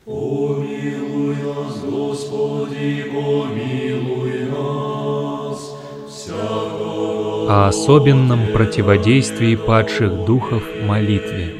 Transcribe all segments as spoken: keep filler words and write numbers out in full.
Помилуй нас, Господи, помилуй нас, всякого. О особенном противодействии падших духов молитве.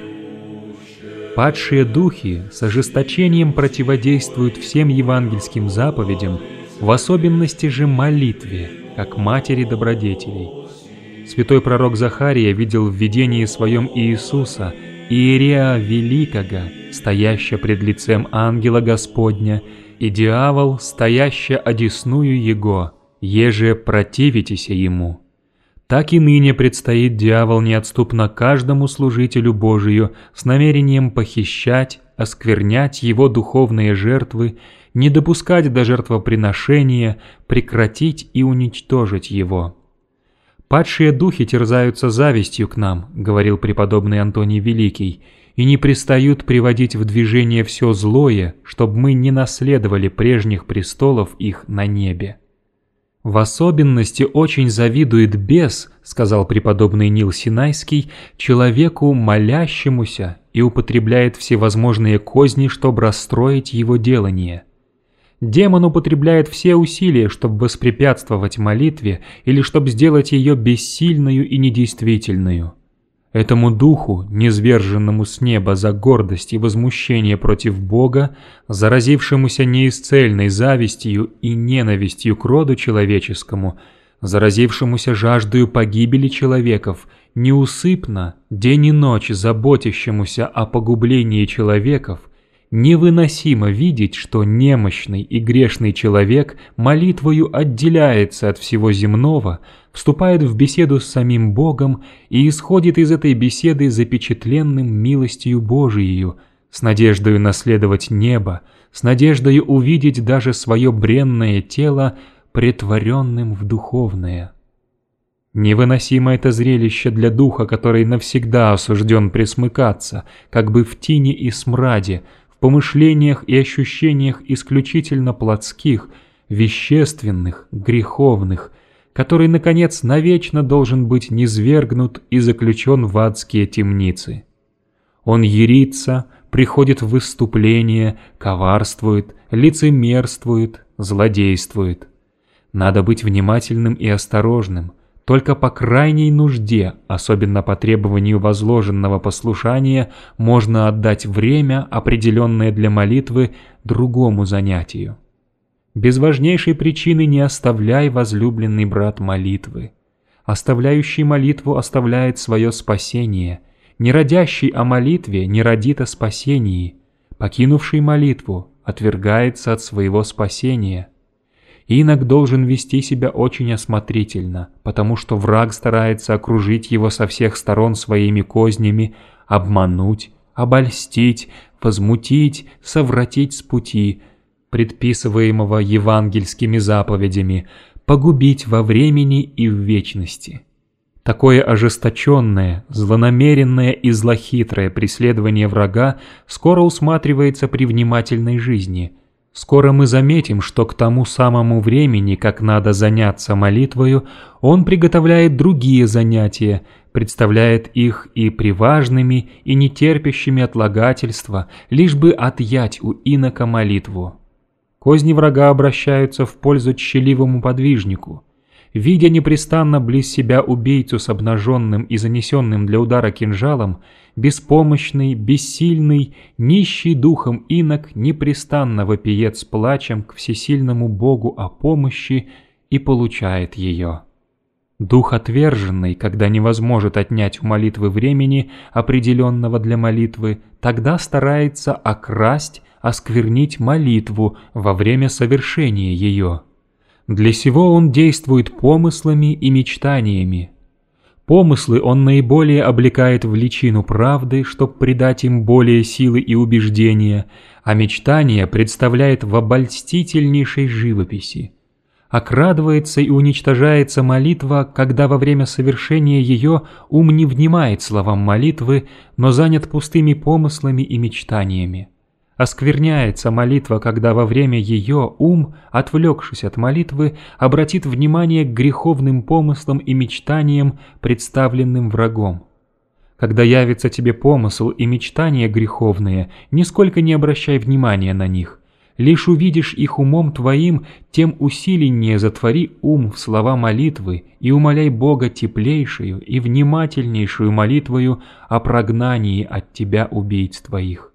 Падшие духи с ожесточением противодействуют всем евангельским заповедям, в особенности же молитве, как матери добродетелей. Святой пророк Захария видел в видении своем Иисуса, Иерея Великого, стоящего пред лицем ангела Господня, и дьявол, стоящий одесную Его, еже противитеся ему. Так и ныне предстоит дьявол неотступно каждому служителю Божию с намерением похищать, осквернять его духовные жертвы, не допускать до жертвоприношения, прекратить и уничтожить его. «Падшие духи терзаются завистью к нам», — говорил преподобный Антоний Великий, «и не пристают приводить в движение все злое, чтобы мы не наследовали прежних престолов их на небе». «В особенности очень завидует бес, — сказал преподобный Нил Синайский, — человеку молящемуся и употребляет всевозможные козни, чтобы расстроить его делание. Демон употребляет все усилия, чтобы воспрепятствовать молитве или чтобы сделать ее бессильную и недействительную. Этому духу, низверженному с неба за гордость и возмущение против Бога, заразившемуся неисцельной завистью и ненавистью к роду человеческому, заразившемуся жаждою погибели человеков, неусыпно, день и ночь заботящемуся о погублении человеков, невыносимо видеть, что немощный и грешный человек молитвою отделяется от всего земного, вступает в беседу с самим Богом и исходит из этой беседы запечатленным милостью Божией, с надеждою наследовать небо, с надеждою увидеть даже свое бренное тело претворенным в духовное. Невыносимо это зрелище для духа, который навсегда осужден пресмыкаться, как бы в тени и смраде, в помышлениях и ощущениях исключительно плотских, вещественных, греховных, который, наконец, навечно должен быть низвергнут и заключен в адские темницы. Он ярится, приходит в выступление, коварствует, лицемерствует, злодействует. Надо быть внимательным и осторожным. Только по крайней нужде, особенно по требованию возложенного послушания, можно отдать время, определенное для молитвы, другому занятию. Без важнейшей причины не оставляй, возлюбленный брат, молитвы. Оставляющий молитву оставляет свое спасение. Не родящий о молитве не родит о спасении. Покинувший молитву отвергается от своего спасения. Инок должен вести себя очень осмотрительно, потому что враг старается окружить его со всех сторон своими кознями, обмануть, обольстить, возмутить, совратить с пути, предписываемого евангельскими заповедями, погубить во времени и в вечности. Такое ожесточенное, злонамеренное и злохитрое преследование врага скоро усматривается при внимательной жизни. Скоро мы заметим, что к тому самому времени, как надо заняться молитвою, он приготовляет другие занятия, представляет их и приважными, и нетерпящими отлагательства, лишь бы отъять у инока молитву. Козни врага обращаются в пользу тщеливому подвижнику. Видя непрестанно близ себя убийцу с обнаженным и занесенным для удара кинжалом, беспомощный, бессильный, нищий духом инок непрестанно вопиет с плачем к всесильному Богу о помощи и получает ее. Дух отверженный, когда не возможет отнять у молитвы времени, определенного для молитвы, тогда старается окрасть, осквернить молитву во время совершения ее. Для сего он действует помыслами и мечтаниями. Помыслы он наиболее облекает в личину правды, чтобы придать им более силы и убеждения, а мечтания представляет в обольстительнейшей живописи. Окрадывается и уничтожается молитва, когда во время совершения ее ум не внимает словам молитвы, но занят пустыми помыслами и мечтаниями. Оскверняется молитва, когда во время ее ум, отвлекшись от молитвы, обратит внимание к греховным помыслам и мечтаниям, представленным врагом. Когда явится тебе помысл и мечтания греховные, нисколько не обращай внимания на них. Лишь увидишь их умом твоим, тем усиленнее затвори ум в слова молитвы и умоляй Бога теплейшую и внимательнейшую молитвою о прогнании от тебя убийц твоих.